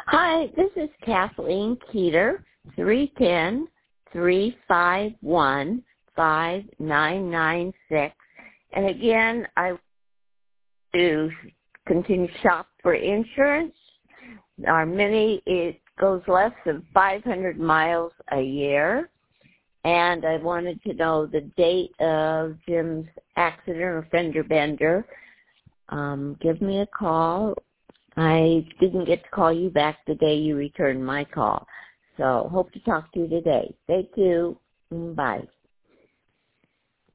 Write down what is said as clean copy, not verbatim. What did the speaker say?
Hi, this is Kathleen Keeter, 310-351-5996. And again, I want to continue to shop for insurance. Our Mini, it goes less than 500 miles a year. And I wanted to know the date of Jim's accident or fender bender. Give me a call. I didn't get to call you back the day you returned my call. So hope to talk to you today. Thank you. Bye.